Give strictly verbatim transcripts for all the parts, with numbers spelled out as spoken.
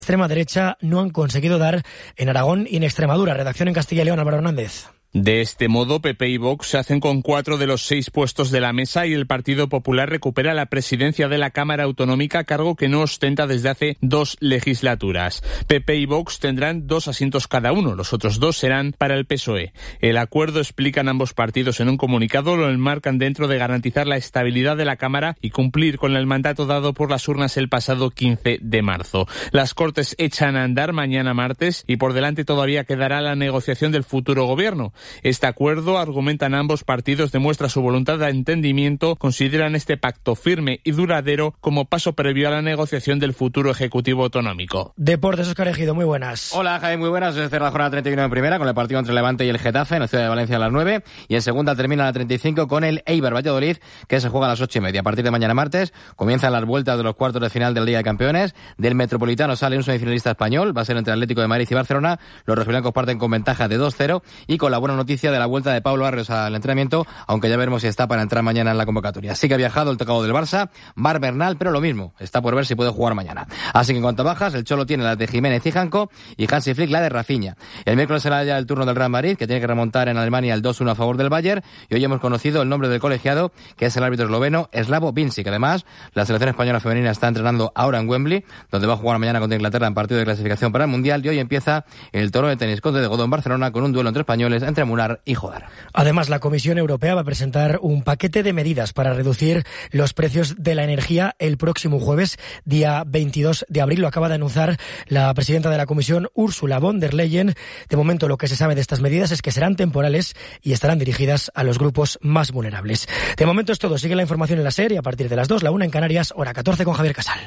extrema derecha no han conseguido dar en Aragón y en Extremadura. Redacción en Castilla y León, Álvaro Hernández. De este modo, P P y Vox se hacen con cuatro de los seis puestos de la mesa y el Partido Popular recupera la presidencia de la Cámara Autonómica, cargo que no ostenta desde hace dos legislaturas. P P y Vox tendrán dos asientos cada uno, los otros dos serán para el P S O E. El acuerdo, explican ambos partidos en un comunicado, lo enmarcan dentro de garantizar la estabilidad de la Cámara y cumplir con el mandato dado por las urnas el pasado quince de marzo. Las Cortes echan a andar mañana martes y por delante todavía quedará la negociación del futuro gobierno. Este acuerdo, argumentan ambos partidos, demuestra su voluntad de entendimiento, consideran este pacto firme y duradero como paso previo a la negociación del futuro Ejecutivo Autonómico. Deportes, Óscar Ejido, muy buenas. Hola, Jaime, muy buenas. Se cierra la jornada treinta y uno en primera con el partido entre Levante y el Getafe en la ciudad de Valencia a las nueve y en segunda termina la treinta y cinco con el Eibar Valladolid, que se juega a las ocho y media. A partir de mañana martes comienzan las vueltas de los cuartos de final de la Liga de Campeones. Del Metropolitano sale un semifinalista español, va a ser entre Atlético de Madrid y Barcelona. Los rojiblancos parten con ventaja de dos cero y con la buena noticia de la vuelta de Pablo Barrios al entrenamiento, aunque ya veremos si está para entrar mañana en la convocatoria. Sí que ha viajado el tocado del Barça, Marc Bernal, pero lo mismo, está por ver si puede jugar mañana. Así que en cuanto a bajas, el Cholo tiene las de Jiménez y Janko y Hansi Flick la de Rafinha. El miércoles será ya el turno del Real Madrid, que tiene que remontar en Alemania el dos uno a favor del Bayern, y hoy hemos conocido el nombre del colegiado, que es el árbitro esloveno Slavo Vinci, que además la selección española femenina está entrenando ahora en Wembley, donde va a jugar mañana contra Inglaterra en partido de clasificación para el Mundial, y hoy empieza el torneo de tenis Conde de Godó en Barcelona con un duelo entre españoles, entre Munar y Jodar. Además, la Comisión Europea va a presentar un paquete de medidas para reducir los precios de la energía el próximo jueves, día veintidós de abril. Lo acaba de anunciar la presidenta de la Comisión, Ursula von der Leyen. De momento, lo que se sabe de estas medidas es que serán temporales y estarán dirigidas a los grupos más vulnerables. De momento es todo. Sigue la información en la SER y a partir de las dos, la una en Canarias, hora catorce con Javier Casal.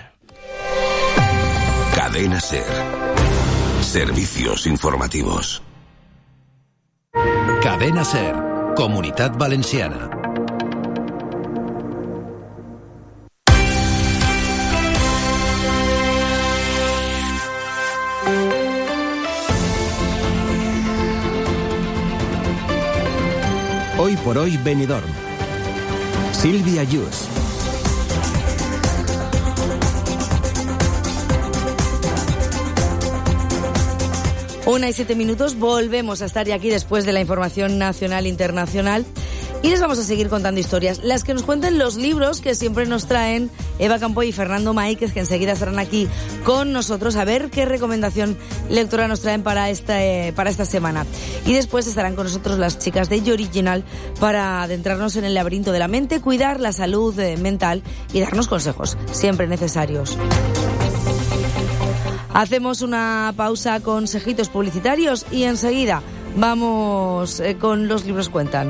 Cadena SER. Servicios informativos. Cadena SER, Comunitat Valenciana. Hoy por hoy Benidorm. Silvia Yus. Una y siete minutos, volvemos a estar ya aquí después de la información nacional e internacional y les vamos a seguir contando historias, las que nos cuentan los libros que siempre nos traen Eva Campoy y Fernando Maíquez, que enseguida estarán aquí con nosotros a ver qué recomendación lectora nos traen para esta, eh, para esta semana. Y después estarán con nosotros las chicas de Yoriginal para adentrarnos en el laberinto de la mente, cuidar la salud eh, mental y darnos consejos siempre necesarios. Hacemos una pausa, consejitos publicitarios y enseguida vamos eh, con los libros cuentan.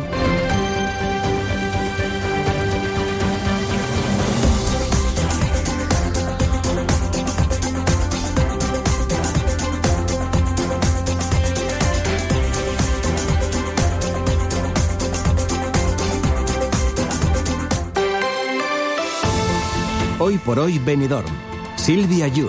Hoy por hoy Benidorm. Silvia Yus.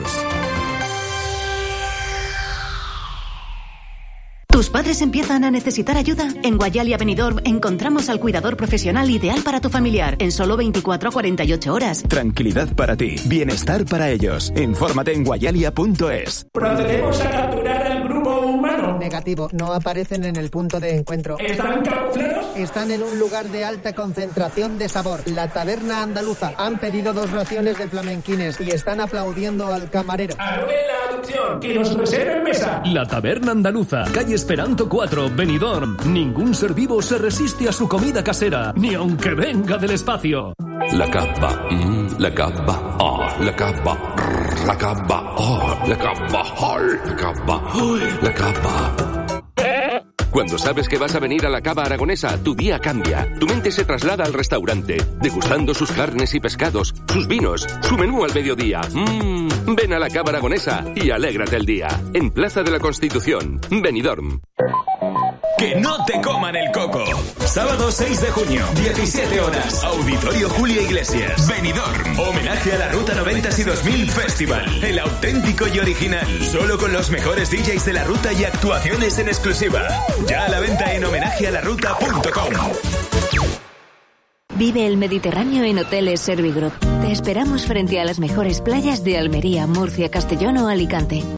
¿Tus padres empiezan a necesitar ayuda? En Guayalia Benidorm encontramos al cuidador profesional ideal para tu familiar en solo veinticuatro a cuarenta y ocho horas. Tranquilidad para ti, bienestar para ellos. Infórmate en guayalia punto es. Procedemos a capturar al grupo humano. Negativo, no aparecen en el punto de encuentro. ¿Están camuflados? Están en un lugar de alta concentración de sabor, la Taberna Andaluza. Han pedido dos raciones de flamenquines y están aplaudiendo al camarero. Anule la adopción, que nos reserven mesa. La Taberna Andaluza, calle Esperanto cuatro, Benidorm. Ningún ser vivo se resiste a su comida casera, ni aunque venga del espacio. La cava, mm, la cava, oh, la cava, rrr, la cava, oh, la cava, oh, la cava, oh, la cava. Cuando sabes que vas a venir a la Cava Aragonesa, tu día cambia. Tu mente se traslada al restaurante, degustando sus carnes y pescados, sus vinos, su menú al mediodía. Mmm, ven a la Cava Aragonesa y alégrate el día. En Plaza de la Constitución, Benidorm. Que no te coman el coco. Sábado seis de junio, diecisiete horas. Auditorio Julio Iglesias. Benidorm. Homenaje a la Ruta noventa y dos mil Festival. El auténtico y original. Solo con los mejores D Js de la ruta y actuaciones en exclusiva. Ya a la venta en homenaje a la ruta punto com. Vive el Mediterráneo en Hoteles Servigroup. Te esperamos frente a las mejores playas de Almería, Murcia, Castellón o Alicante.